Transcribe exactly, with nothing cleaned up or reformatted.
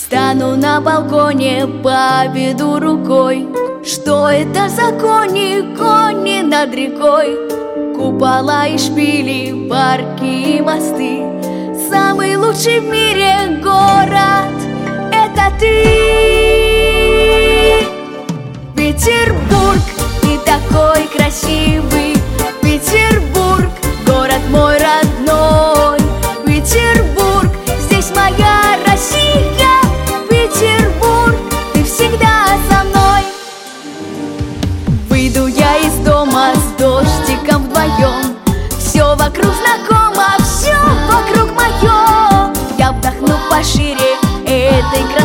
Стану на балконе, поведу рукой. Что это за кони, кони над рекой? Купола и шпили, парки и мосты. Самый лучший в мире город — это ты. Петербург, ты такой красивый. Петербург, город мой родной. Петербург, здесь моя Россия. Петербург, ты всегда со мной. Выйду я из дома с дождиком вдвоем. Все вокруг знакомо, все вокруг мое. Я вдохну пошире этой красоты.